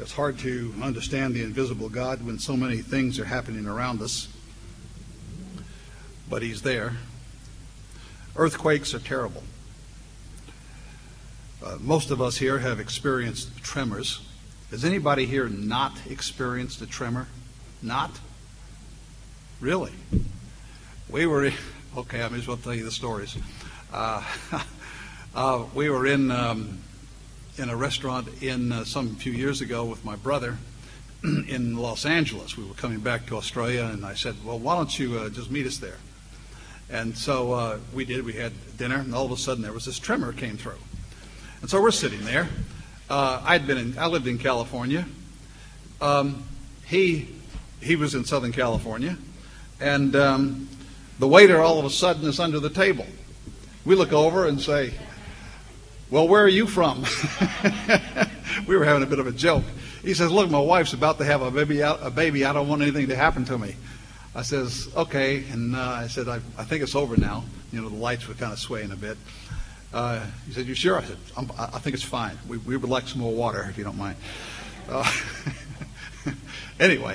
It's hard to understand the invisible God when so many things are happening around us, but He's there. Earthquakes are terrible. Most of us here have experienced tremors. Has anybody here not experienced a tremor? Not? Really? Okay, I may as well tell you the stories. We were in a restaurant some few years ago with my brother in Los Angeles. We were coming back to Australia, and I said, well, why don't you just meet us there? And so we did. We had dinner, and all of a sudden there was this tremor came through. And so we're sitting there. I lived in California. He was in Southern California, and the waiter all of a sudden is under the table. We look over and say, well, where are you from? We were having a bit of a joke. He says, look, my wife's about to have a baby. I don't want anything to happen to me. I says, okay. And I said, I think it's over now. You know, the lights were kind of swaying a bit. He said, you sure? I said, I think it's fine. We would like some more water, if you don't mind. Anyway,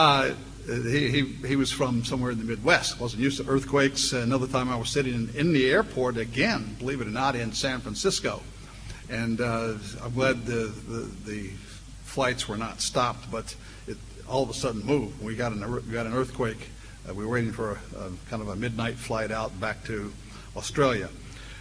he was from somewhere in the Midwest. Wasn't used to earthquakes. Another time I was sitting in the airport again, believe it or not, in San Francisco. And I'm glad the flights were not stopped, but it all of a sudden moved. We got an earthquake. We were waiting for a kind of a midnight flight out back to Australia.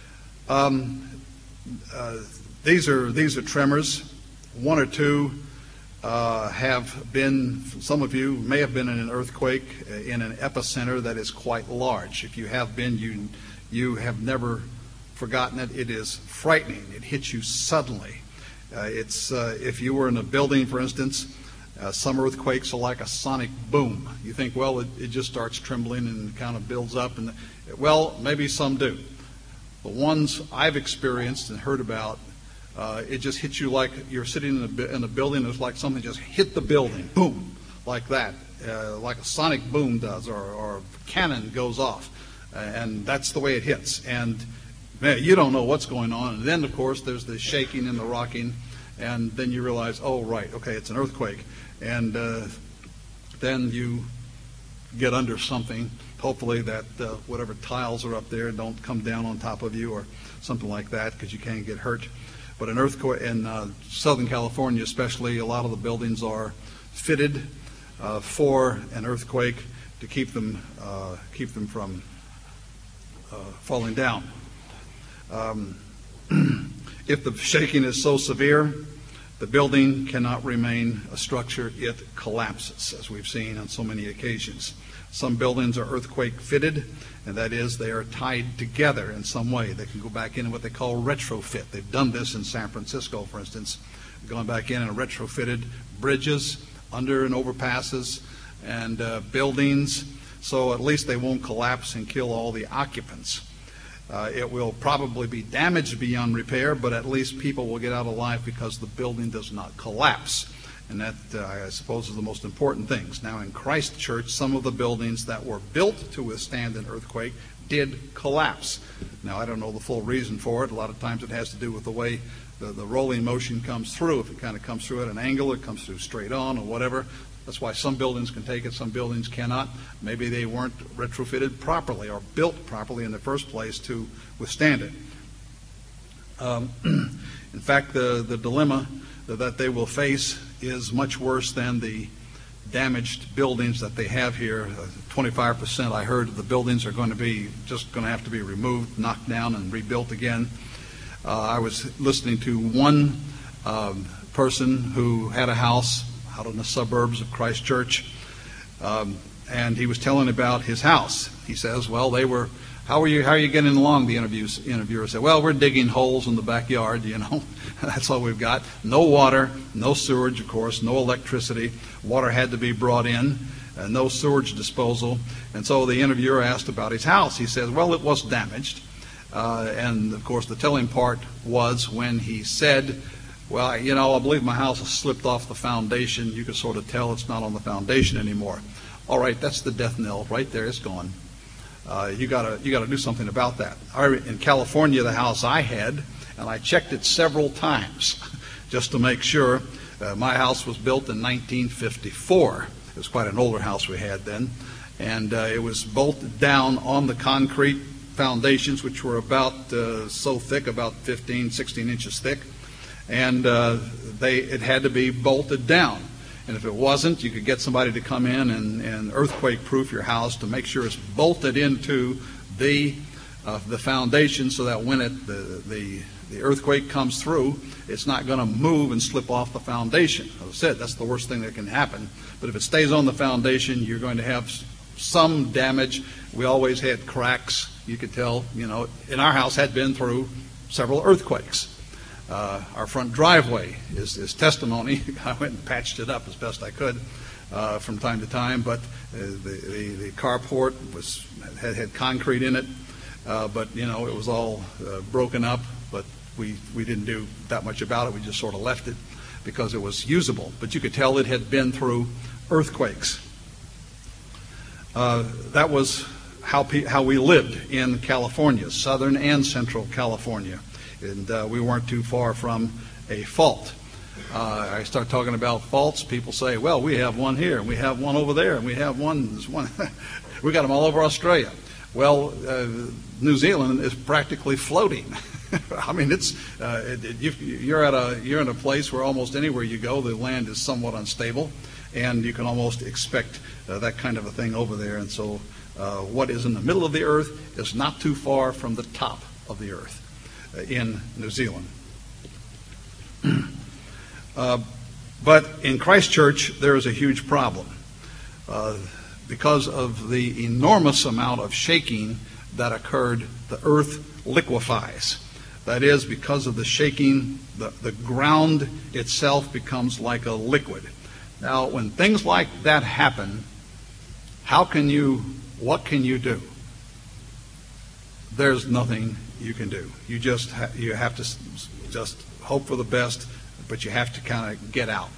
These are tremors. One or two have been, some of you may have been in an earthquake in an epicenter that is quite large. If you have been, you have never forgotten it. It is frightening. It hits you suddenly. If you were in a building, for instance, some earthquakes are like a sonic boom. You think, well, it just starts trembling and kind of builds up. And well, maybe some do. The ones I've experienced and heard about, it just hits you like you're sitting in a building. It's like something just hit the building, boom, like that, like a sonic boom does, or a cannon goes off, and that's the way it hits. And man, you don't know what's going on. And then, of course, there's the shaking and the rocking, and then you realize, oh, right, okay, it's an earthquake, and then you get under something. Hopefully that whatever tiles are up there don't come down on top of you or something like that, because you can't get hurt. But an earthquake in Southern California especially, a lot of the buildings are fitted for an earthquake to keep them from falling down. If the shaking is so severe, the building cannot remain a structure. It collapses, as we've seen on so many occasions. Some buildings are earthquake fitted, and that is they are tied together in some way. They can go back in what they call retrofit. They've done this in San Francisco, for instance, going back in and retrofitted bridges, under and overpasses, and buildings, so at least they won't collapse and kill all the occupants. It will probably be damaged beyond repair, but at least people will get out alive because the building does not collapse. And that, I suppose, is the most important things. Now, in Christ Church, some of the buildings that were built to withstand an earthquake did collapse. Now, I don't know the full reason for it. A lot of times it has to do with the way the rolling motion comes through. If it kind of comes through at an angle, it comes through straight on or whatever. That's why some buildings can take it, some buildings cannot. Maybe they weren't retrofitted properly or built properly in the first place to withstand it. In fact, the dilemma that they will face is much worse than the damaged buildings that they have here. 25%, I heard, of the buildings are going to have to be removed, knocked down, and rebuilt again. I was listening to one person who had a house out in the suburbs of Christ Church, and he was telling about his house. He says, well, how are you getting along? The interviewer said, well, we're digging holes in the backyard, That's all we've got. No water, no sewage, of course, no electricity. Water had to be brought in, no sewage disposal. And so the interviewer asked about his house. He says, well, it was damaged. And, of course, the telling part was when he said, well, I believe my house has slipped off the foundation. You can sort of tell it's not on the foundation anymore. All right, that's the death knell right there. It's gone. You got to do something about that. In California, the house I had, and I checked it several times just to make sure, My house was built in 1954. It was quite an older house we had then. And it was bolted down on the concrete foundations, which were about so thick, about 15, 16 inches thick. And it had to be bolted down. And if it wasn't, you could get somebody to come in and earthquake-proof your house to make sure it's bolted into the foundation, so that when the earthquake comes through, it's not going to move and slip off the foundation. As I said, that's the worst thing that can happen. But if it stays on the foundation, you're going to have some damage. We always had cracks. You could tell, in our house had been through several earthquakes. Our front driveway is testimony. I went and patched it up as best I could from time to time, but the carport had concrete in it, but it was all broken up. But we didn't do that much about it. We just sort of left it because it was usable. But you could tell it had been through earthquakes. That was how we lived in California, southern and central California. And we weren't too far from a fault. I start talking about faults, people say, well, we have one here, and we have one over there, and we have one. We got them all over Australia. Well, New Zealand is practically floating. I mean, you're in a place where almost anywhere you go, the land is somewhat unstable, and you can almost expect that kind of a thing over there. And so what is in the middle of the earth is not too far from the top of the earth in New Zealand. But in Christchurch, there is a huge problem because of the enormous amount of shaking that occurred. The earth liquefies. That is, because of the shaking, the ground itself becomes like a liquid. Now, when things like that happen, what can you do? There's nothing you can do. You have to just hope for the best, but you have to kind of get out.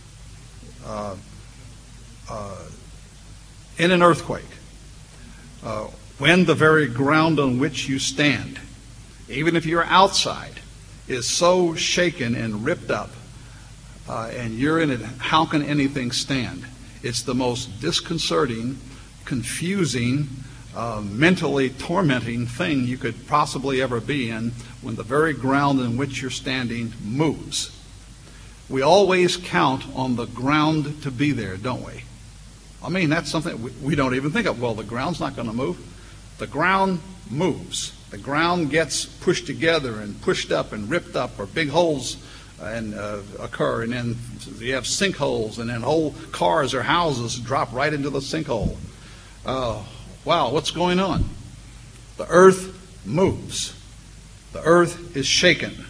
In an earthquake, when the very ground on which you stand, even if you're outside, is so shaken and ripped up, and you're in it, how can anything stand? It's the most disconcerting, confusing, mentally tormenting thing you could possibly ever be in when the very ground in which you're standing moves. We always count on the ground to be there, don't we? I mean, that's something we don't even think of. Well, the ground's not going to move. The ground moves. The ground gets pushed together and pushed up and ripped up, or big holes occur, and then you have sinkholes, and then whole cars or houses drop right into the sinkhole. Wow, what's going on? The earth moves. The earth is shaken.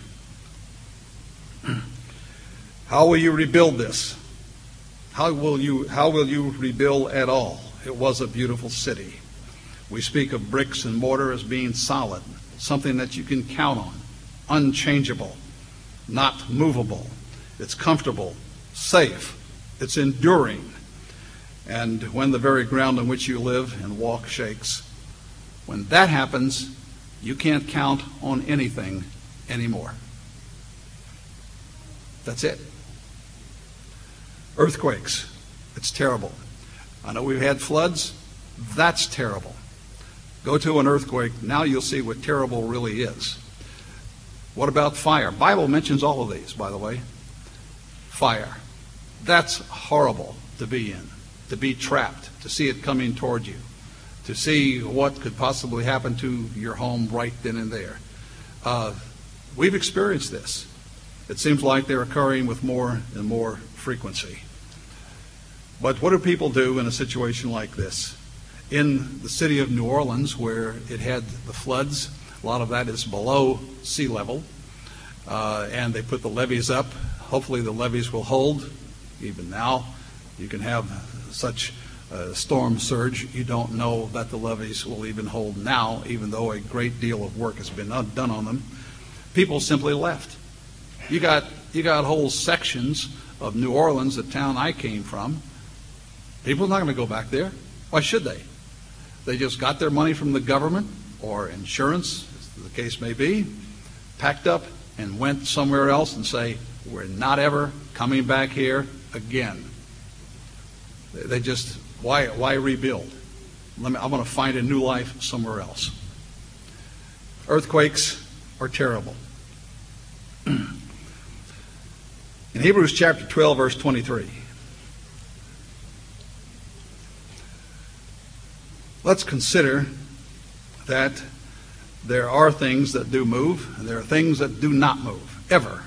How will you rebuild this? How will you rebuild at all? It was a beautiful city. We speak of bricks and mortar as being solid, something that you can count on, unchangeable, not movable. It's comfortable, safe, it's enduring. And when the very ground on which you live and walk shakes, when that happens, you can't count on anything anymore. That's it. Earthquakes, it's terrible. I know we've had floods. That's terrible. Go to an earthquake, now you'll see what terrible really is. What about fire? Bible mentions all of these, by the way. Fire. That's horrible to be in, to be trapped, to see it coming toward you, to see what could possibly happen to your home right then and there. We've experienced this. It seems like they're occurring with more and more frequency. But what do people do in a situation like this? In the city of New Orleans, where it had the floods, a lot of that is below sea level, and they put the levees up. Hopefully the levees will hold. Even now, you can have such a storm surge, you don't know that the levees will even hold now, even though a great deal of work has been done on them. People simply left. You got whole sections of New Orleans, the town I came from. People are not going to go back there. Why should they? They just got their money from the government or insurance, as the case may be, packed up and went somewhere else and say, We're not ever coming back here again. They just, why rebuild? I'm going to find a new life somewhere else. Earthquakes are terrible. In Hebrews chapter 12, verse 23, let's consider that there are things that do move, and there are things that do not move, ever.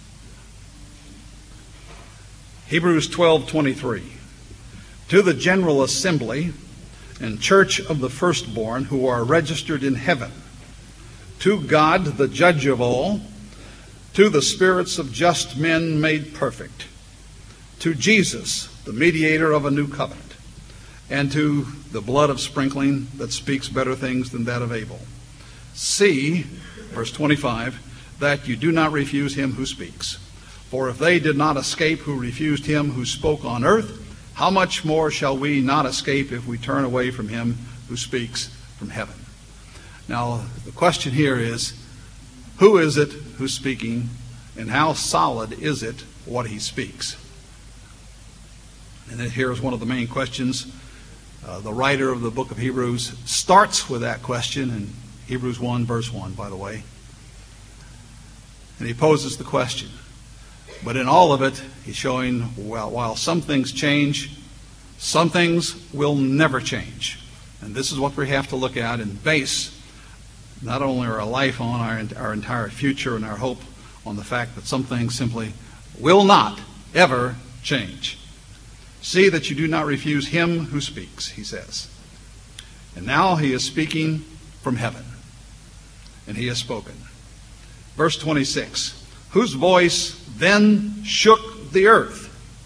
Hebrews 12:23. To the general assembly and church of the firstborn who are registered in heaven, to God, the judge of all, to the spirits of just men made perfect, to Jesus, the mediator of a new covenant, and to the blood of sprinkling that speaks better things than that of Abel. See, verse 25, that you do not refuse him who speaks. For if they did not escape who refused him who spoke on earth, how much more shall we not escape if we turn away from him who speaks from heaven? Now, the question here is, who is it who's speaking, and how solid is it what he speaks? And then here's one of the main questions. The writer of the book of Hebrews starts with that question in Hebrews 1, verse 1, by the way. And he poses the question. But in all of it, he's showing, while some things change, some things will never change. And this is what we have to look at and base not only our life on, our entire future and our hope on the fact that some things simply will not ever change. See that you do not refuse him who speaks, he says. And now he is speaking from heaven. And he has spoken. Verse 26, whose voice then shook the earth.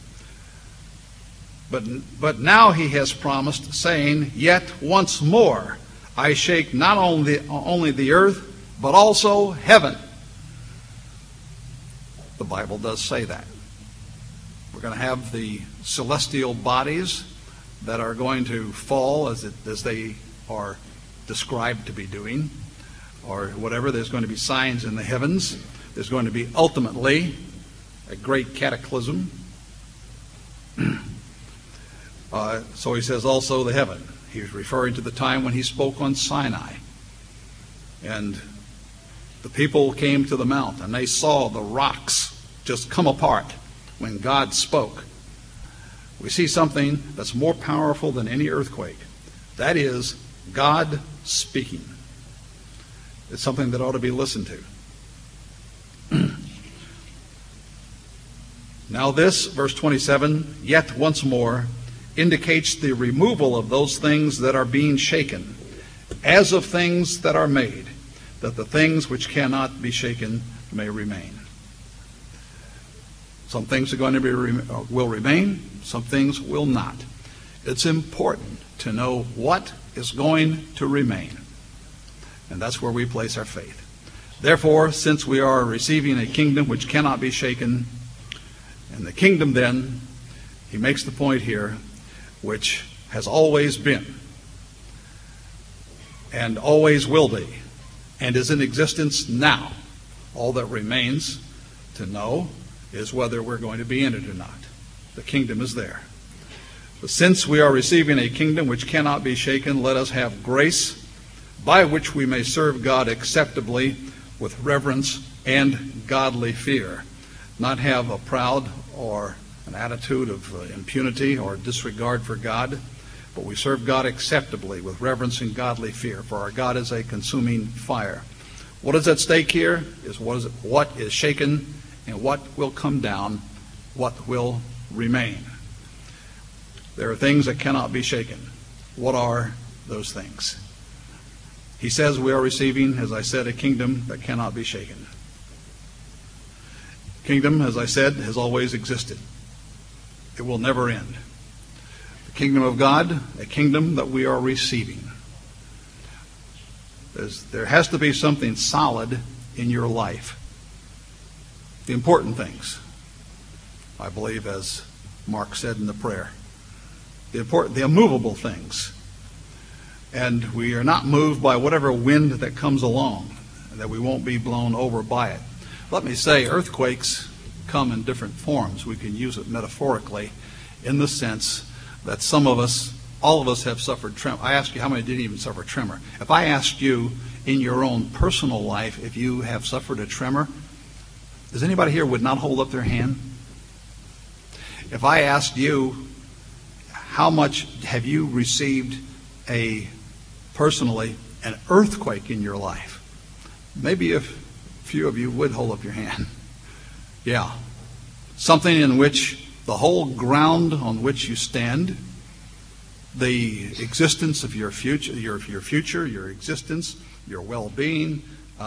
But now he has promised, saying, yet once more I shake not only the earth, but also heaven. The Bible does say that. We're going to have the celestial bodies that are going to fall as they are described to be doing, or whatever. There's going to be signs in the heavens. There's going to be ultimately a great cataclysm. So he says also the heaven. He's referring to the time when he spoke on Sinai. And the people came to the mount and they saw the rocks just come apart when God spoke. We see something that's more powerful than any earthquake. That is God speaking. It's something that ought to be listened to. Now this, verse 27, yet once more, indicates the removal of those things that are being shaken, as of things that are made, that the things which cannot be shaken may remain. Some things are going to will remain, some things will not. It's important to know what is going to remain. And that's where we place our faith. Therefore, since we are receiving a kingdom which cannot be shaken, and the kingdom then, he makes the point here, which has always been and always will be and is in existence now. All that remains to know is whether we're going to be in it or not. The kingdom is there. But since we are receiving a kingdom which cannot be shaken, let us have grace by which we may serve God acceptably with reverence and godly fear, not have a proud or an attitude of impunity or disregard for God, but we serve God acceptably with reverence and godly fear, for our God is a consuming fire. What is at stake here is what is shaken and what will come down, what will remain. There are things that cannot be shaken. What are those things? He says we are receiving, as I said, a kingdom that cannot be shaken. Kingdom, as I said, has always existed. It will never end. The kingdom of God, a kingdom that we are receiving. There has to be something solid in your life. The important things, I believe, as Mark said in the prayer. The immovable things. And we are not moved by whatever wind that comes along, and that we won't be blown over by it. Let me say, earthquakes come in different forms. We can use it metaphorically in the sense that some of us, all of us have suffered tremor. I asked you how many didn't even suffer tremor. If I asked you in your own personal life if you have suffered a tremor, does anybody here would not hold up their hand? If I asked you how much have you received personally an earthquake in your life, maybe a few of you would hold up your hand. Yeah. Something in which the whole ground on which you stand, the existence of your future, your existence, your well-being,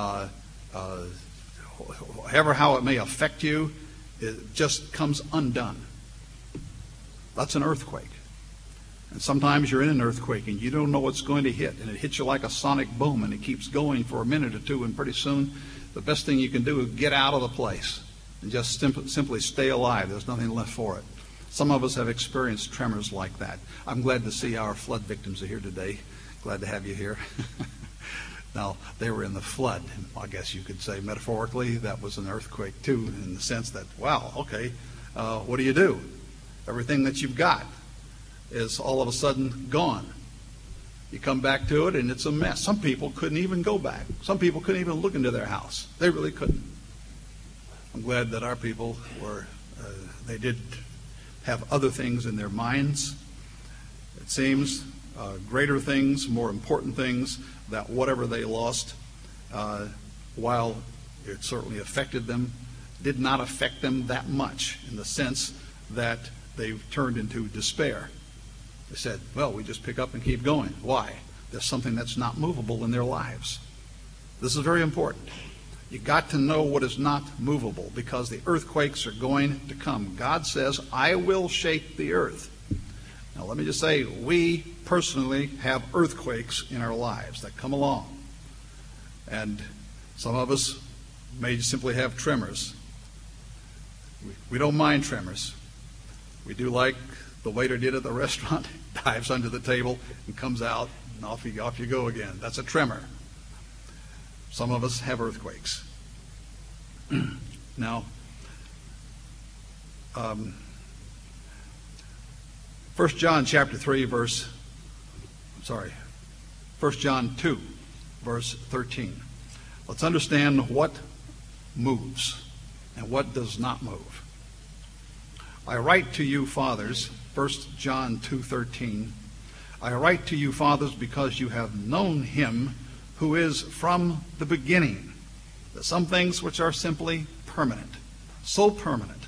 however how it may affect you, it just comes undone. That's an earthquake. And sometimes you're in an earthquake and you don't know what's going to hit, and it hits you like a sonic boom, and it keeps going for a minute or two, and pretty soon the best thing you can do is get out of the place and just simply stay alive. There's nothing left for it. Some of us have experienced tremors like that. I'm glad to see our flood victims are here today. Glad to have you here. Now, they were in the flood. I guess you could say metaphorically that was an earthquake too, in the sense that, wow, okay, what do you do? Everything that you've got is all of a sudden gone. You come back to it and it's a mess. Some people couldn't even go back. Some people couldn't even look into their house. They really couldn't. I'm glad that our people they did have other things in their minds. It seems greater things, more important things, that whatever they lost, while it certainly affected them, did not affect them that much, in the sense that they turned into despair. They said, well, we just pick up and keep going. Why? There's something that's not movable in their lives. This is very important. You got to know what is not movable, because the earthquakes are going to come. God says, I will shake the earth. Now, let me just say, we personally have earthquakes in our lives that come along. And some of us may simply have tremors. We don't mind tremors. We do like the waiter did at the restaurant, dives under the table and comes out, and off you go again. That's a tremor. Some of us have earthquakes. Now, 1 John 2, verse 13. Let's understand what moves and what does not move. I write to you, fathers, 1 John 2:13. I write to you, fathers, because you have known him who is from the beginning. There's some things which are simply permanent, so permanent.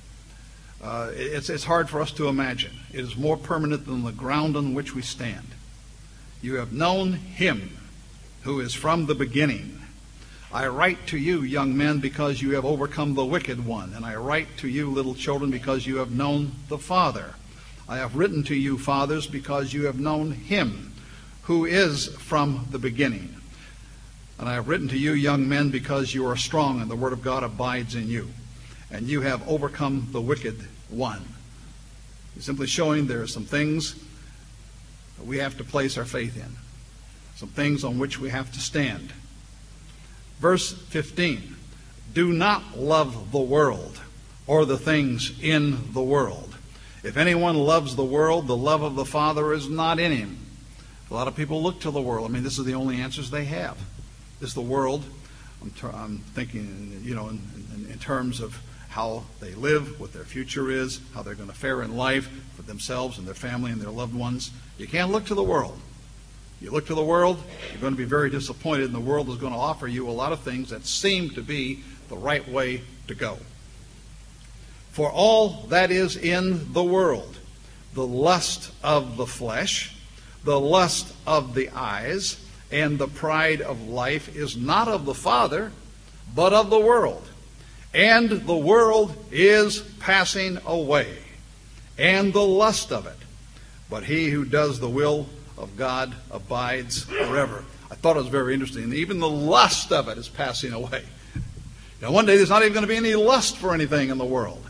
It's hard for us to imagine. It is more permanent than the ground on which we stand. You have known him who is from the beginning. I write to you, young men, because you have overcome the wicked one. And I write to you, little children, because you have known the Father. I have written to you, fathers, because you have known him who is from the beginning. And I have written to you, young men, because you are strong and the word of God abides in you. And you have overcome the wicked one. He's simply showing there are some things that we have to place our faith in. Some things on which we have to stand. Verse 15, do not love the world or the things in the world. If anyone loves the world, the love of the Father is not in him. A lot of people look to the world. I mean, this is the only answers they have. Is the world. I'm thinking, in terms of how they live, what their future is, how they're going to fare in life for themselves and their family and their loved ones. You can't look to the world. You look to the world, you're going to be very disappointed, and the world is going to offer you a lot of things that seem to be the right way to go. For all that is in the world, the lust of the flesh, the lust of the eyes, and the pride of life is not of the Father, but of the world. And the world is passing away, and the lust of it. But he who does the will of God abides forever. I thought it was very interesting. Even the lust of it is passing away. One day there's not even going to be any lust for anything in the world.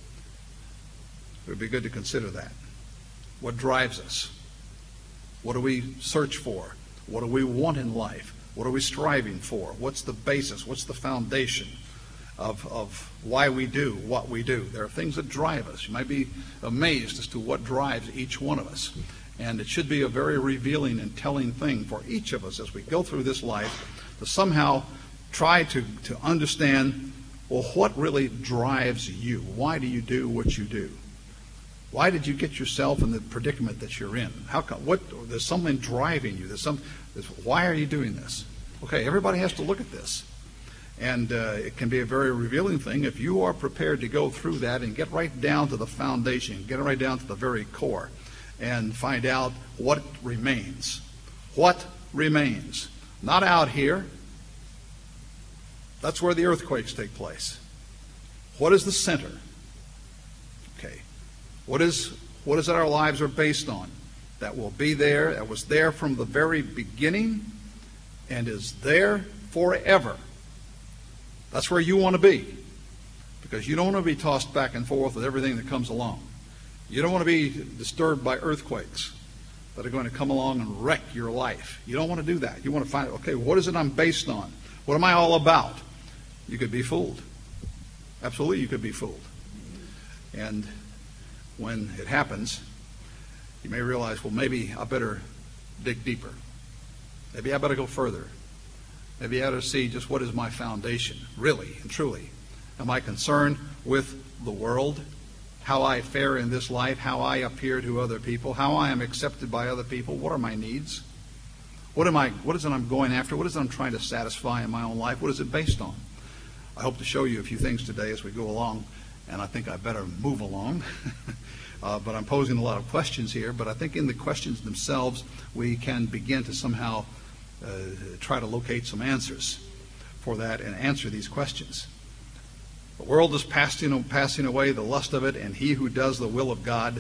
It would be good to consider that. What drives us? What do we search for? What do we want in life? What are we striving for? What's the basis? What's the foundation? of why we do what we do. There are things that drive us. You might be amazed as to what drives each one of us. And it should be a very revealing and telling thing for each of us as we go through this life to somehow try to understand, well, what really drives you? Why do you do what you do? Why did you get yourself in the predicament that you're in? How come? There's something driving you. Why are you doing this? Okay, everybody has to look at this. And it can be a very revealing thing if you are prepared to go through that and get right down to the foundation, get right down to the very core, and find out what remains. What remains? Not out here. That's where the earthquakes take place. What is the center? Okay. What is it our lives are based on? That will be there, that was there from the very beginning, and is there forever. That's where you want to be, because you don't want to be tossed back and forth with everything that comes along. You don't want to be disturbed by earthquakes that are going to come along and wreck your life. You don't want to do that. You want to find, okay, what is it I'm based on? What am I all about? You could be fooled. Absolutely, you could be fooled. And when it happens, you may realize, well, maybe I better dig deeper. Maybe I better go further. Maybe I ought to see just what is my foundation, really and truly. Am I concerned with the world, how I fare in this life, how I appear to other people, how I am accepted by other people? What are my needs? What is it I'm going after? What is it I'm trying to satisfy in my own life? What is it based on? I hope to show you a few things today as we go along, and I think I better move along. But I'm posing a lot of questions here, but I think in the questions themselves we can begin to somehow try to locate some answers for that and answer these questions. The world is passing away, the lust of it, and he who does the will of God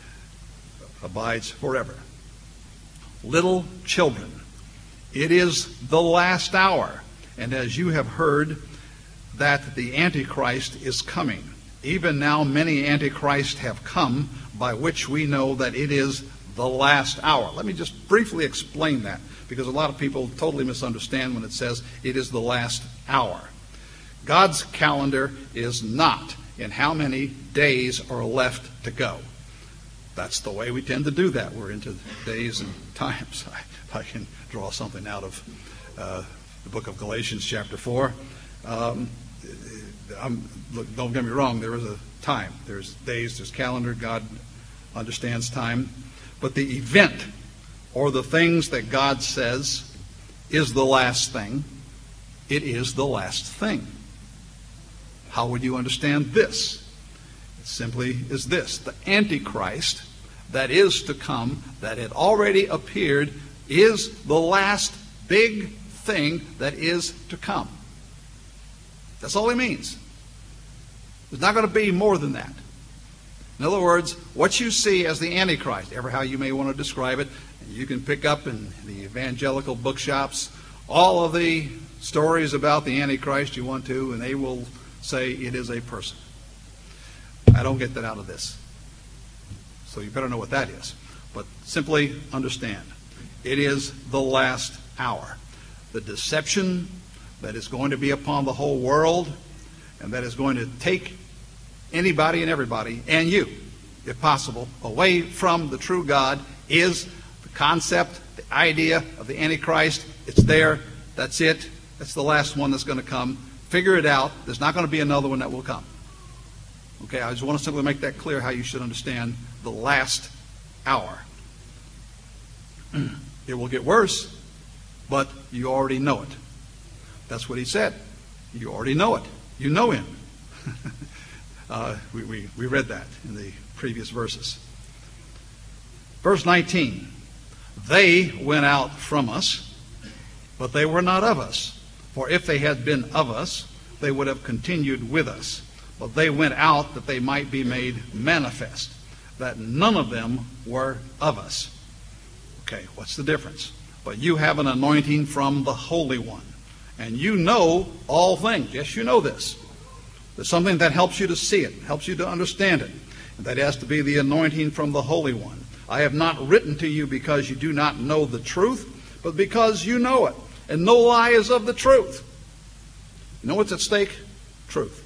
abides forever. Little children, it is the last hour, and as you have heard that the Antichrist is coming. Even now many Antichrists have come, by which we know that it is the last hour. Let me just briefly explain that, because a lot of people totally misunderstand when it says it is the last hour. God's calendar is not in how many days are left to go. That's the way we tend to do that. We're into days and times. If I can draw something out of the book of Galatians chapter 4. Look, don't get me wrong, there is a time. There's days, there's calendar. God understands time. But the event or the things that God says is the last thing, it is the last thing. How would you understand this? It simply is this. The Antichrist that is to come, that had already appeared, is the last big thing that is to come. That's all he means. There's not going to be more than that. In other words, what you see as the Antichrist, ever how you may want to describe it, you can pick up in the evangelical bookshops all of the stories about the Antichrist you want to, and they will say it is a person. I don't get that out of this. So you better know what that is. But simply understand, it is the last hour. The deception that is going to be upon the whole world, and that is going to take anybody and everybody, and you, if possible, away from the true God, is the concept, the idea of the Antichrist. It's there. That's it. That's the last one that's going to come. Figure it out. There's not going to be another one that will come. Okay, I just want to simply make that clear how you should understand the last hour. It will get worse, but you already know it. That's what he said. You already know it. You know him. We read that in the previous verses. Verse 19. They went out from us, but they were not of us. For if they had been of us, they would have continued with us. But they went out that they might be made manifest, that none of them were of us. Okay, what's the difference? But you have an anointing from the Holy One, and you know all things. Yes, you know this. There's something that helps you to see it, helps you to understand it. And that has to be the anointing from the Holy One. I have not written to you because you do not know the truth, but because you know it. And no lie is of the truth. You know what's at stake? Truth.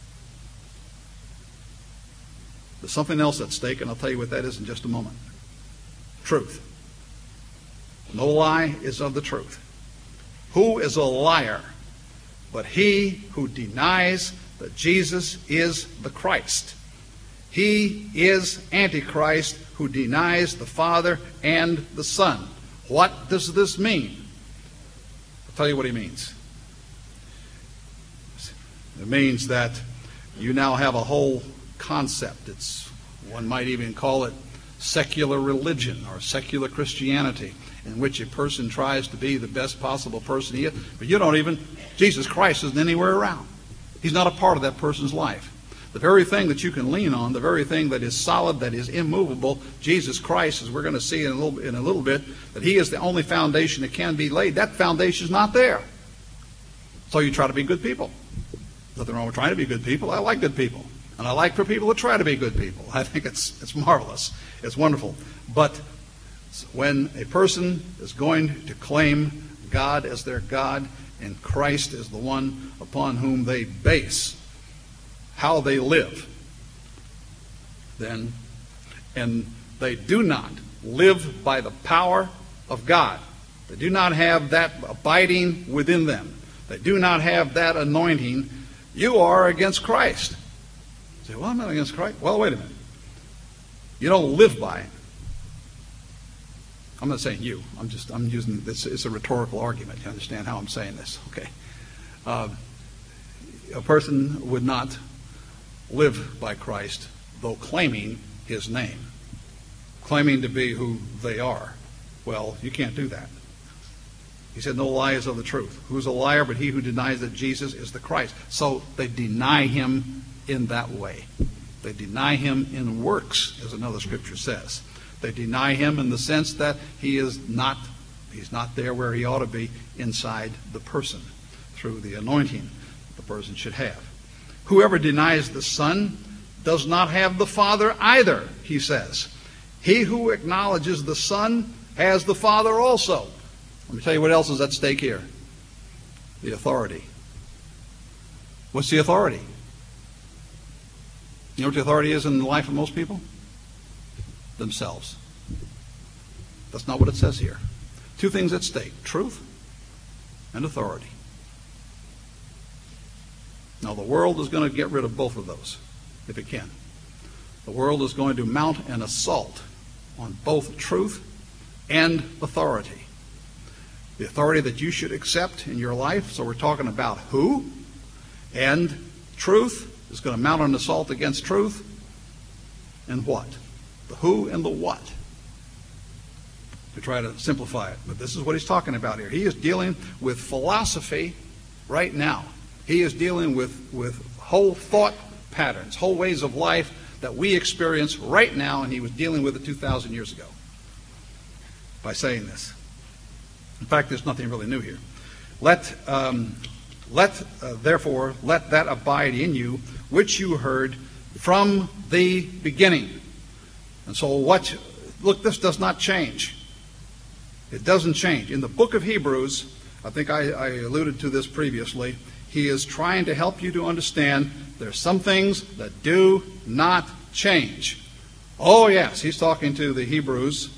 There's something else at stake, and I'll tell you what that is in just a moment. Truth. No lie is of the truth. Who is a liar but he who denies that Jesus is the Christ? He is Antichrist who denies the Father and the Son. What does this mean? I'll tell you what he means. It means that you now have a whole concept. One might even call it secular religion or secular Christianity, in which a person tries to be the best possible person he is, but Jesus Christ isn't anywhere around. He's not a part of that person's life. The very thing that you can lean on, the very thing that is solid, that is immovable, Jesus Christ, as we're going to see in a little bit, that he is the only foundation that can be laid. That foundation is not there. So you try to be good people. Nothing wrong with trying to be good people. I like good people. And I like for people to try to be good people. I think it's marvelous. It's wonderful. But when a person is going to claim God as their God and Christ is the one upon whom they base how they live, then, and they do not live by the power of God, they do not have that abiding within them, they do not have that anointing, you are against Christ. You say, well, I'm not against Christ. Well, wait a minute. You don't live by it. I'm not saying you. I'm using this. It's a rhetorical argument. You understand how I'm saying this? Okay. A person would not live by Christ, though claiming his name, claiming to be who they are. Well, you can't do that. He said, no lie is of the truth. Who's a liar but he who denies that Jesus is the Christ? So they deny him in that way. They deny him in works, as another scripture says. They deny him in the sense that he's not there where he ought to be inside the person through the anointing the person should have. Whoever denies the Son does not have the Father either, he says. He who acknowledges the Son has the Father also. Let me tell you what else is at stake here. The authority. What's the authority? You know what the authority is in the life of most people? Themselves. That's not what it says here. Two things at stake: truth and authority. Now, the world is going to get rid of both of those, if it can. The world is going to mount an assault on both truth and authority. The authority that you should accept in your life, so we're talking about who, and truth is going to mount an assault against truth, and what? The who and the what, to try to simplify it. But this is what he's talking about here. He is dealing with philosophy right now. He is dealing with whole thought patterns, whole ways of life that we experience right now, and he was dealing with it 2,000 years ago by saying this. In fact, there's nothing really new here. Therefore, let that abide in you, which you heard from the beginning. And so look, this does not change. It doesn't change. In the book of Hebrews, I think I alluded to this previously, he is trying to help you to understand there's some things that do not change. Oh yes, he's talking to the Hebrews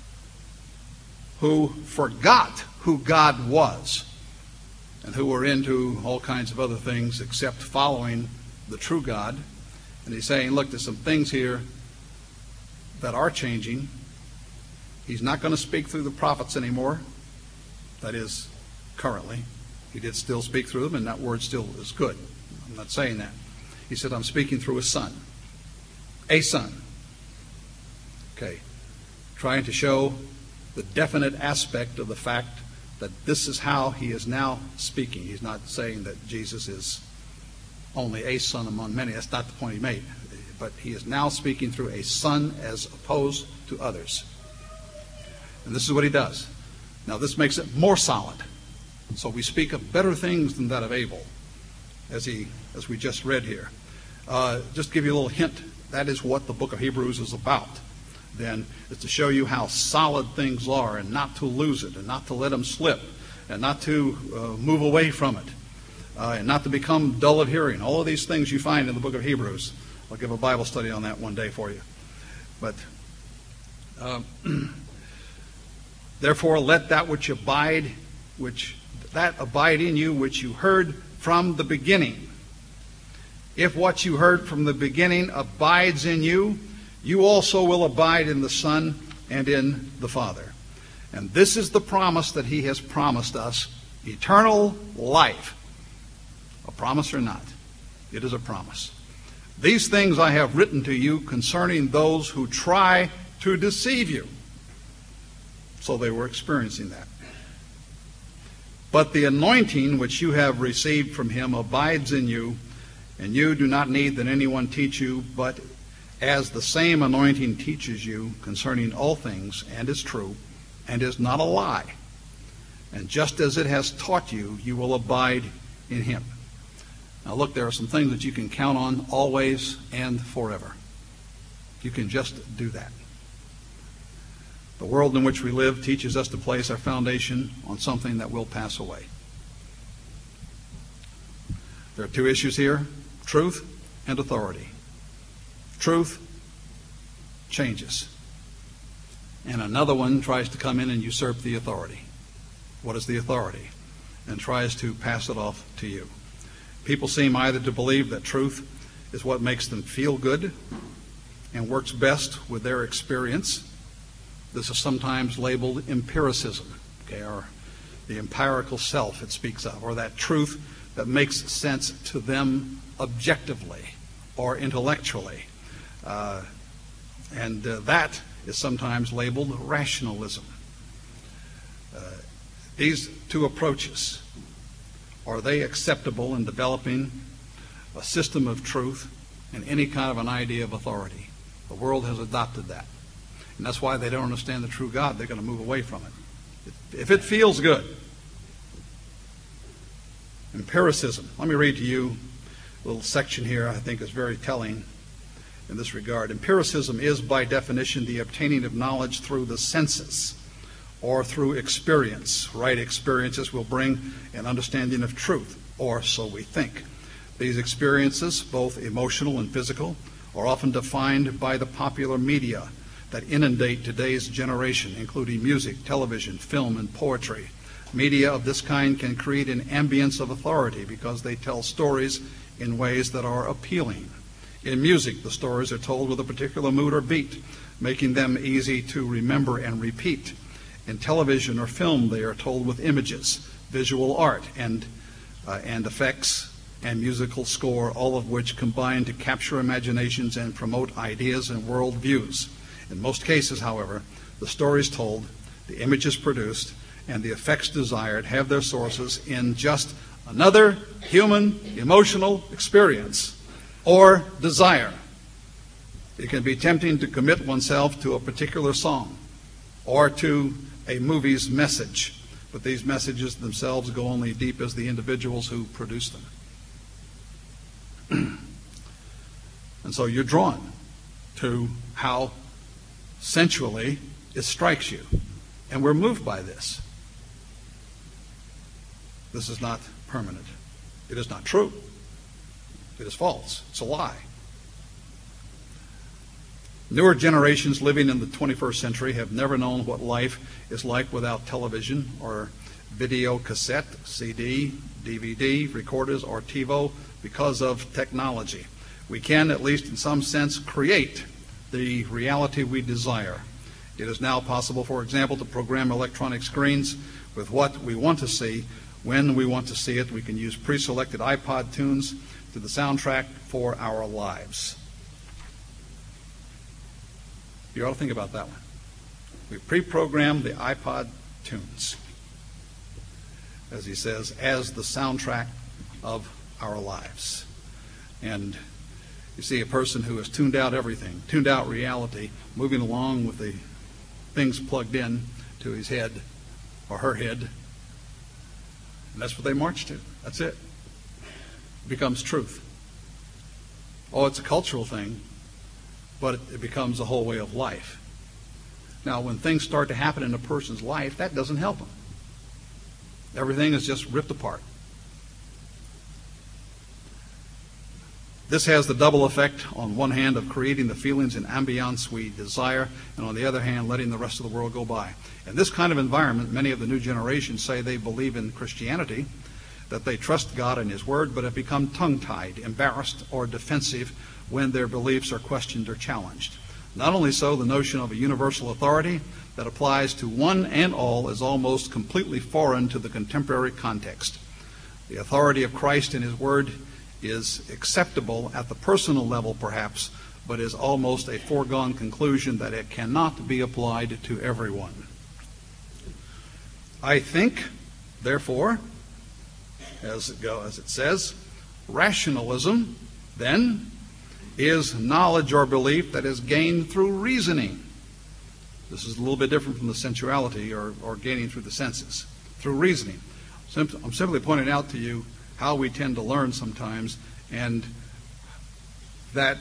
who forgot who God was and who were into all kinds of other things except following the true God. And he's saying, look, there's some things here that are changing. He's not going to speak through the prophets anymore. That is, currently. He did still speak through them, and that word still is good. I'm not saying that. He said, I'm speaking through a son. A son. Okay. Trying to show the definite aspect of the fact that this is how he is now speaking. He's not saying that Jesus is only a son among many. That's not the point he made. But he is now speaking through a son as opposed to others. And this is what he does. Now this makes it more solid. So we speak of better things than that of Abel, as we just read here. Just to give you a little hint, that is what the book of Hebrews is about. Then is to show you how solid things are, and not to lose it, and not to let them slip, and not to move away from it. and not to become dull of hearing. All of these things you find in the book of Hebrews. I'll give a Bible study on that one day for you. But therefore, let that abide in you which you heard from the beginning. If what you heard from the beginning abides in you, you also will abide in the Son and in the Father. And this is the promise that he has promised us, eternal life. A promise or not, it is a promise. These things I have written to you concerning those who try to deceive you. So they were experiencing that. But the anointing which you have received from him abides in you, and you do not need that anyone teach you, but as the same anointing teaches you concerning all things, and is true, and is not a lie. And just as it has taught you, you will abide in him. Now look, there are some things that you can count on always and forever. You can just do that. The world in which we live teaches us to place our foundation on something that will pass away. There are two issues here, truth and authority. Truth changes. And another one tries to come in and usurp the authority. What is the authority? And tries to pass it off to you. People seem either to believe that truth is what makes them feel good and works best with their experience. This is sometimes labeled empiricism, okay, or the empirical self it speaks of, or that truth that makes sense to them objectively or intellectually. And that is sometimes labeled rationalism. These two approaches, are they acceptable in developing a system of truth and any kind of an idea of authority? The world has adopted that. And that's why they don't understand the true God. They're going to move away from it. If it feels good. Empiricism. Let me read to you a little section here I think is very telling in this regard. Empiricism is, by definition, the obtaining of knowledge through the senses or through experience. Right experiences will bring an understanding of truth, or so we think. These experiences, both emotional and physical, are often defined by the popular media that inundate today's generation, including music, television, film, and poetry. Media of this kind can create an ambience of authority because they tell stories in ways that are appealing. In music, the stories are told with a particular mood or beat, making them easy to remember and repeat. In television or film, they are told with images, visual art, and effects and musical score, all of which combine to capture imaginations and promote ideas and worldviews. In most cases, however, the stories told, the images produced, and the effects desired have their sources in just another human emotional experience or desire. It can be tempting to commit oneself to a particular song or to a movie's message, but these messages themselves go only deep as the individuals who produce them. And so you're drawn to how sensually it strikes you. And we're moved by this. This is not permanent. It is not true. It is false. It's a lie. Newer generations living in the 21st century have never known what life is like without television or video cassette, CD, DVD, recorders, or TiVo because of technology. We can, at least in some sense, create the reality we desire. It is now possible, for example, to program electronic screens with what we want to see when we want to see it. We can use pre-selected iPod tunes to the soundtrack for our lives. You ought to think about that one. We pre-program the iPod tunes, as he says, as the soundtrack of our lives. And you see a person who has tuned out everything, tuned out reality, moving along with the things plugged in to his head or her head. And that's what they march to. That's it. It becomes truth. Oh, it's a cultural thing, but it becomes a whole way of life. Now, when things start to happen in a person's life, that doesn't help them. Everything is just ripped apart. This has the double effect, on one hand, of creating the feelings and ambiance we desire, and on the other hand, letting the rest of the world go by. In this kind of environment, many of the new generation say they believe in Christianity, that they trust God and His Word, but have become tongue-tied, embarrassed, or defensive when their beliefs are questioned or challenged. Not only so, the notion of a universal authority that applies to one and all is almost completely foreign to the contemporary context. The authority of Christ and His Word is acceptable at the personal level, perhaps, but is almost a foregone conclusion that it cannot be applied to everyone. I think, therefore, as it says, rationalism, then, is knowledge or belief that is gained through reasoning. This is a little bit different from the sensuality or gaining through the senses. Through reasoning. I'm simply pointing out to you how we tend to learn sometimes, and that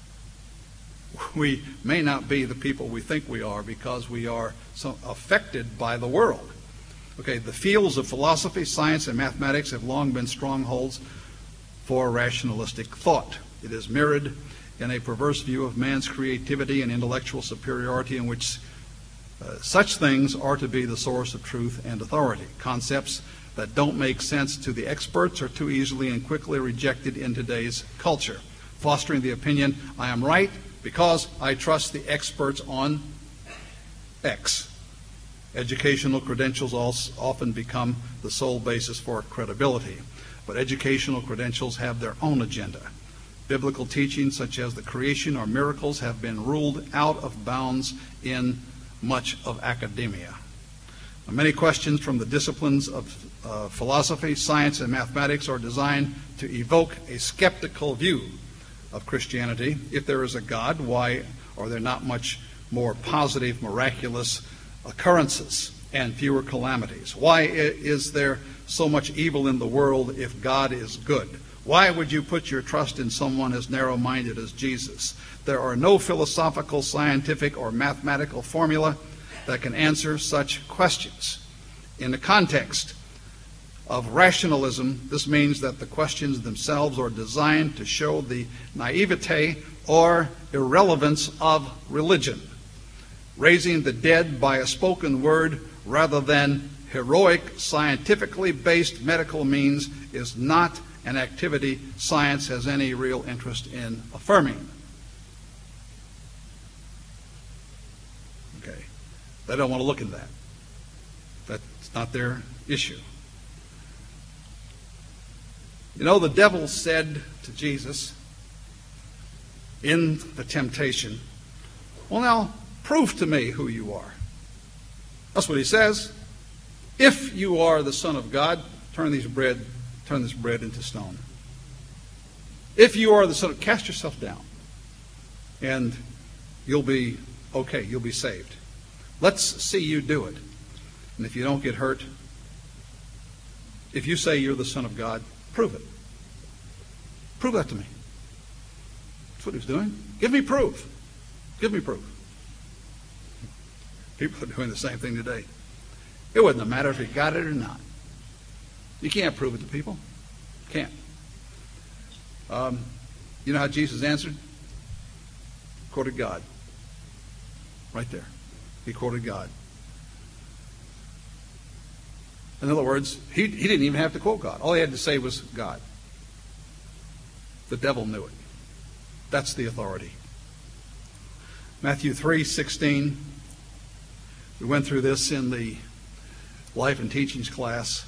we may not be the people we think we are because we are so affected by the world. Okay, the fields of philosophy, science, and mathematics have long been strongholds for rationalistic thought. It is mirrored in a perverse view of man's creativity and intellectual superiority, in which such things are to be the source of truth and authority. Concepts that don't make sense to the experts are too easily and quickly rejected in today's culture, fostering the opinion, I am right because I trust the experts on X. Educational credentials often become the sole basis for credibility, but educational credentials have their own agenda. Biblical teachings such as the creation or miracles have been ruled out of bounds in much of academia. Many questions from the disciplines of philosophy, science, and mathematics are designed to evoke a skeptical view of Christianity. If there is a God, why are there not much more positive, miraculous occurrences and fewer calamities? Why is there so much evil in the world if God is good? Why would you put your trust in someone as narrow-minded as Jesus? There are no philosophical, scientific, or mathematical formula that can answer such questions. In the context of rationalism, this means that the questions themselves are designed to show the naivete or irrelevance of religion. Raising the dead by a spoken word rather than heroic, scientifically based medical means is not an activity science has any real interest in affirming. Okay. They don't want to look into that. That's not their issue. You know, the devil said to Jesus in the temptation, well, now, prove to me who you are. That's what he says. If you are the Son of God, turn this bread into stone. If you are the Son of God, cast yourself down, and you'll be okay. You'll be saved. Let's see you do it. And if you don't get hurt, if you say you're the Son of God, prove it. Prove that to me. That's what he was doing. Give me proof. Give me proof. People are doing the same thing today. It wouldn't matter if you got it or not. You can't prove it to people. Can't. You know how Jesus answered? Quoted God. Right there. He quoted God. In other words, he didn't even have to quote God. All he had to say was God. The devil knew it. That's the authority. Matthew 3:16. We went through this in the Life and Teachings class,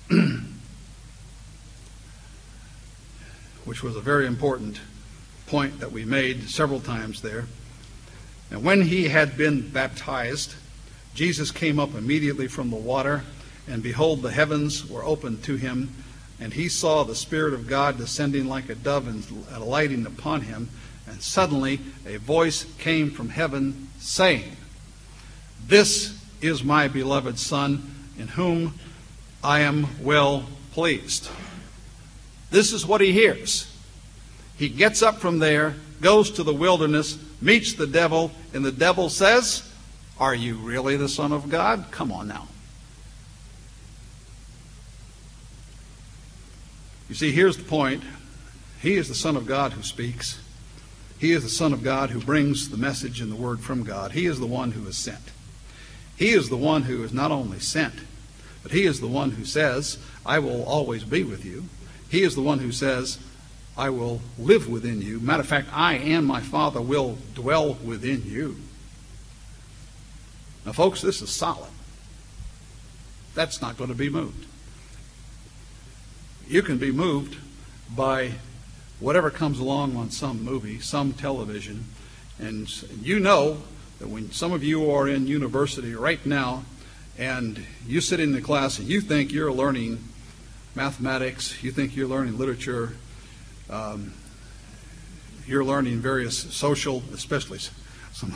which was a very important point that we made several times there. And when he had been baptized, Jesus came up immediately from the water, and behold, the heavens were opened to him, and he saw the Spirit of God descending like a dove and alighting upon him. And suddenly a voice came from heaven saying, "This is my beloved Son, in whom I am well pleased." This is what he hears. He gets up from there, goes to the wilderness, meets the devil, and the devil says, "Are you really the Son of God? Come on now." You see, here's the point. He is the Son of God who speaks. He is the Son of God who brings the message and the word from God. He is the one who is sent. He is the one who is not only sent, but he is the one who says, I will always be with you. He is the one who says, I will live within you. Matter of fact, I and my Father will dwell within you. Now, folks, this is solid. That's not going to be moved. You can be moved by whatever comes along on some movie, some television, and you know that when some of you are in university right now and you sit in the class and you think you're learning mathematics, you think you're learning literature, you're learning various social, especially some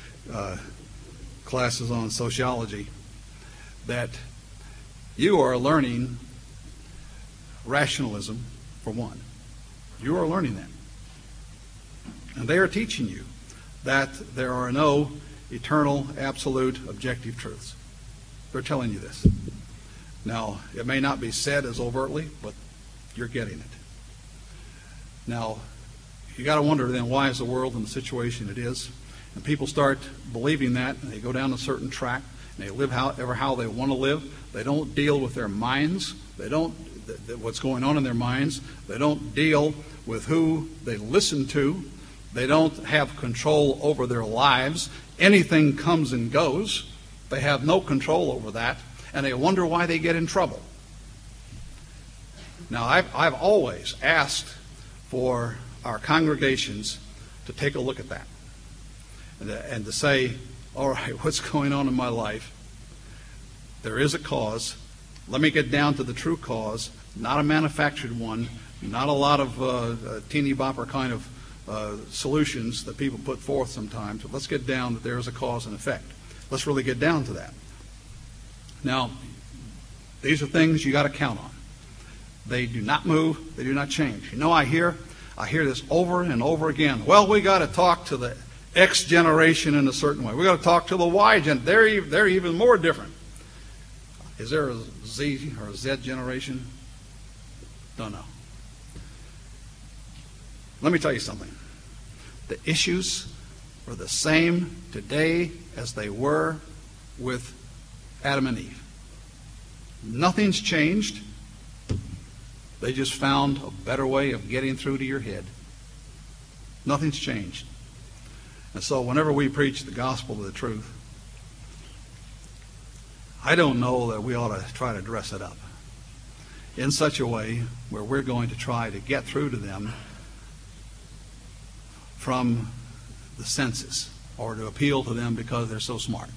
classes on sociology, that you are learning rationalism for one. You are learning that. And they are teaching you that there are no eternal, absolute, objective truths. They're telling you this. Now, it may not be said as overtly, but you're getting it. Now, you got to wonder then, why is the world in the situation it is? And people start believing that, and they go down a certain track, and they live how they want to live. They don't deal with their minds. They don't what's going on in their minds. They don't deal with who they listen to. They don't have control over their lives. Anything comes and goes. They have no control over that, and they wonder why they get in trouble. Now, I've always asked for our congregations to take a look at that and to say, all right, what's going on in my life? There is a cause. Let me get down to the true cause, not a manufactured one, not a lot of teeny bopper kind of solutions that people put forth sometimes. But let's get down that there is a cause and effect. Let's really get down to that. Now, these are things you got to count on. They do not move. They do not change. You know, I hear this over and over again. Well, we got to talk to the X generation in a certain way. We got to talk to the Y gen. They're even more different. Is there a Z or a Z generation? Don't know. Let me tell you something. The issues are the same today as they were with Adam and Eve. Nothing's changed. They just found a better way of getting through to your head. Nothing's changed. And so whenever we preach the gospel of the truth, I don't know that we ought to try to dress it up in such a way where we're going to try to get through to them from the senses or to appeal to them because they're so smart.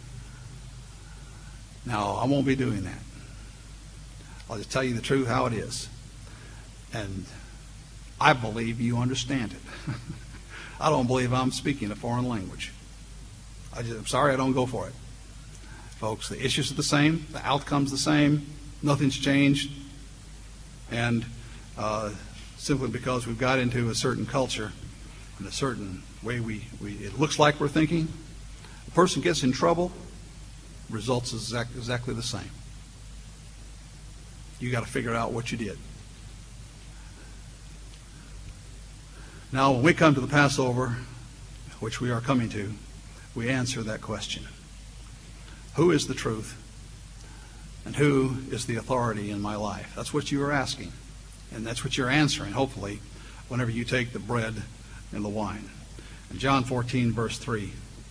Now, I won't be doing that. I'll just tell you the truth how it is. And I believe you understand it. I don't believe I'm speaking a foreign language. I'm sorry I don't go for it. Folks, the issues are the same. The outcome's the same. Nothing's changed. And simply because we've got into a certain culture and a certain way it looks like we're thinking, a person gets in trouble, results is exactly the same. You got to figure out what you did. Now, when we come to the Passover, which we are coming to, we answer that question. Who is the truth? And who is the authority in my life? That's what you are asking. And that's what you're answering, hopefully, whenever you take the bread and the wine. In John 14, verse 3.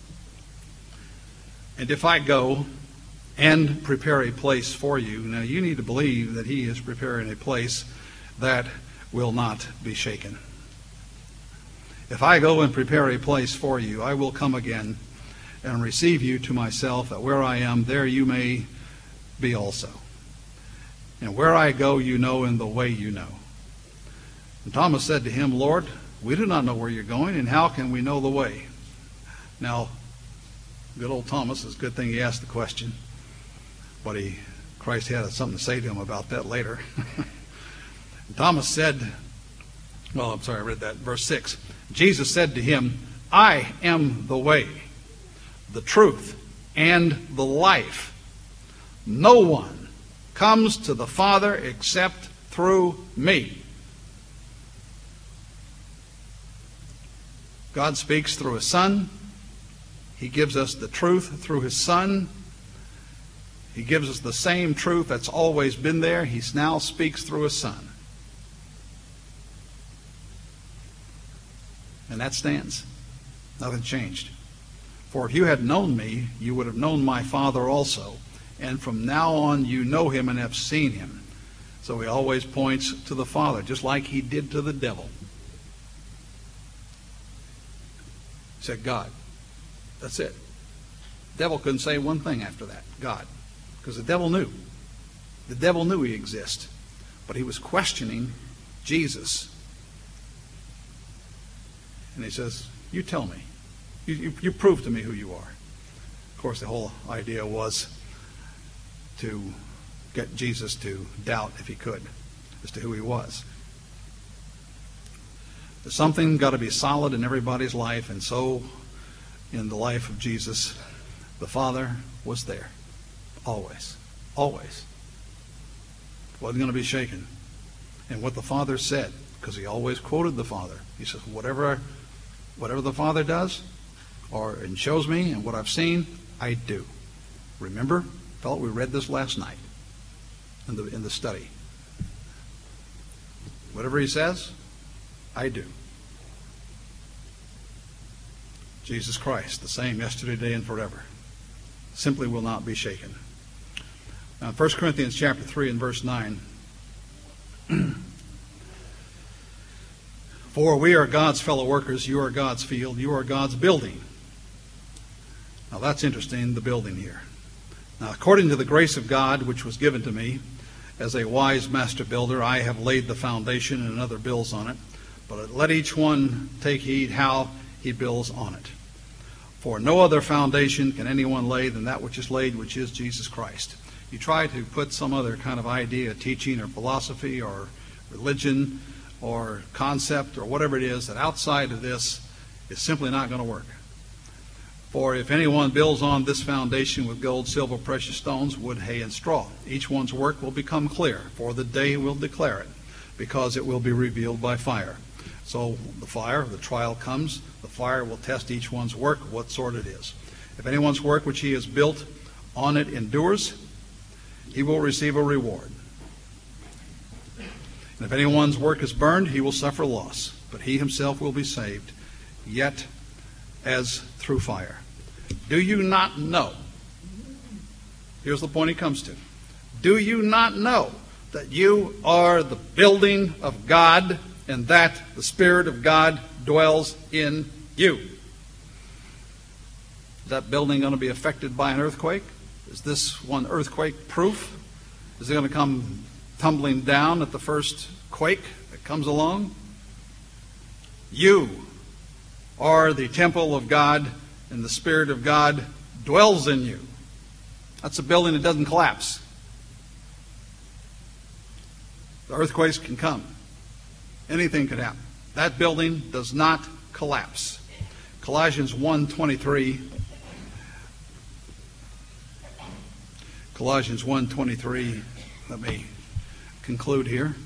And if I go and prepare a place for you, now you need to believe that he is preparing a place that will not be shaken. If I go and prepare a place for you, I will come again and receive you to myself, that where I am, there you may be also. And where I go, you know, and the way you know. And Thomas said to him, Lord, we do not know where you're going, and how can we know the way? Now, good old Thomas, it's a good thing he asked the question. But Christ had something to say to him about that later. Thomas said, I read that, verse 6. Jesus said to him, I am the way, the truth, and the life. No one comes to the Father except through me. God speaks through His Son. He gives us the truth through His Son. He gives us the same truth that's always been there. He now speaks through His Son. And that stands. Nothing changed. For if you had known me, you would have known my Father also. And from now on you know Him and have seen Him. So He always points to the Father, just like He did to the devil. He said, God. That's it. The devil couldn't say one thing after that. God. Because the devil knew. The devil knew He exists. But he was questioning Jesus. And he says, you tell me. You prove to me who you are. Of course, the whole idea was to get Jesus to doubt, if he could, as to who he was. There's something got to be solid in everybody's life, and so in the life of Jesus, the Father was there. Always. Always. Wasn't going to be shaken. And what the Father said, because he always quoted the Father. He says, whatever the Father does, and shows me, and what I've seen, I do. Remember, fellow, we read this last night in the study. Whatever he says, I do. Jesus Christ, the same yesterday, today, and forever. Simply will not be shaken. Now, 1 Corinthians chapter 3 and verse 9. For we are God's fellow workers, you are God's field, you are God's building. Now that's interesting, the building here. Now, according to the grace of God which was given to me, as a wise master builder, I have laid the foundation and another builds on it. But let each one take heed how he builds on it. For no other foundation can anyone lay than that which is laid, which is Jesus Christ. You try to put some other kind of idea, teaching or philosophy or religion or concept or whatever it is that outside of this is simply not going to work. For if anyone builds on this foundation with gold, silver, precious stones, wood, hay, and straw, each one's work will become clear, for the day will declare it, because it will be revealed by fire. So the fire, the trial comes, the fire will test each one's work, what sort it is. If anyone's work which he has built on it endures, he will receive a reward. And if anyone's work is burned, he will suffer loss, but he himself will be saved, yet as through fire. Do you not know? Here's the point he comes to. Do you not know that you are the building of God, and that the Spirit of God dwells in you? Is that building going to be affected by an earthquake? Is this one earthquake proof? Is it going to come tumbling down at the first quake that comes along? You are the temple of God, and the Spirit of God dwells in you. That's a building that doesn't collapse. The earthquakes can come. Anything could happen. That building does not collapse. Colossians 1:23. Colossians 1:23. Let me conclude here.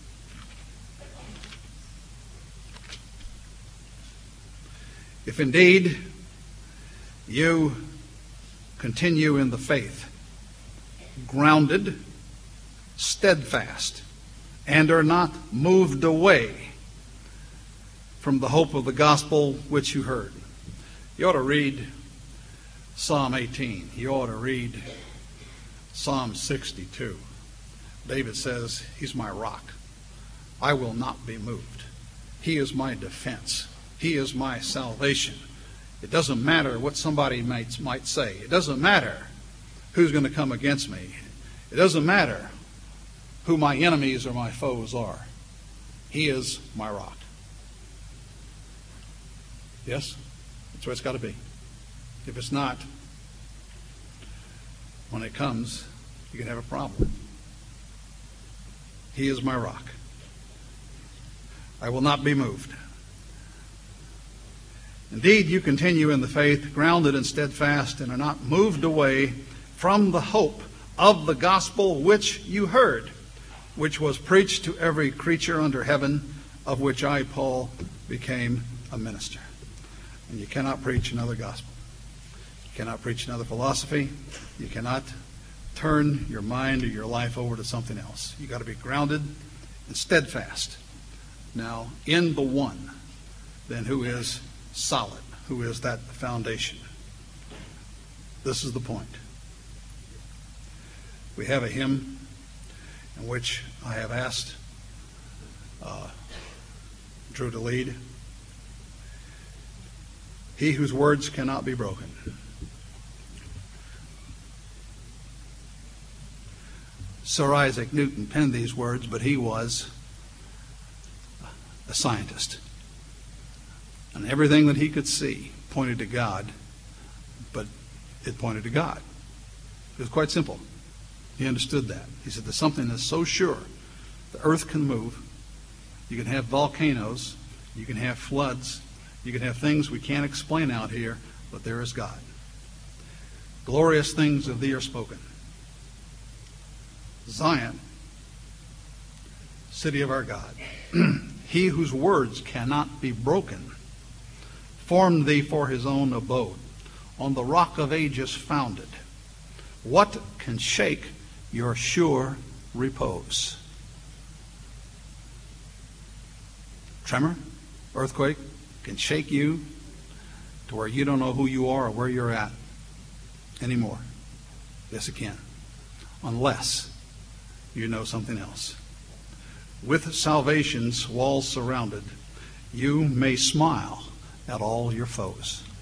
If indeed you continue in the faith, grounded, steadfast, and are not moved away from the hope of the gospel which you heard. You ought to read Psalm 18. You ought to read Psalm 62. David says, He's my rock. I will not be moved. He is my defense. He is my salvation. It doesn't matter what somebody might say. It doesn't matter who's going to come against me. It doesn't matter who my enemies or my foes are. He is my rock. Yes? That's what it's got to be. If it's not, when it comes, you can have a problem. He is my rock. I will not be moved. Indeed, you continue in the faith, grounded and steadfast, and are not moved away from the hope of the gospel which you heard, which was preached to every creature under heaven, of which I, Paul, became a minister. And you cannot preach another gospel. You cannot preach another philosophy. You cannot turn your mind or your life over to something else. You've got to be grounded and steadfast. Now, in the one, then, who is solid, who is that foundation. This is the point. We have a hymn in which I have asked Drew to lead. He whose words cannot be broken. Sir Isaac Newton penned these words, but he was a scientist. And everything that he could see pointed to God, but it pointed to God. It was quite simple. He understood that. He said, there's something that's so sure. The earth can move. You can have volcanoes. You can have floods. You can have things we can't explain out here, but there is God. Glorious things of thee are spoken. Zion, city of our God, he whose words cannot be broken, formed thee for his own abode, on the rock of ages founded. What can shake your sure repose? Tremor, earthquake, can shake you to where you don't know who you are or where you're at anymore. Yes, it can. Unless you know something else. With salvation's walls surrounded, you may smile at all your foes.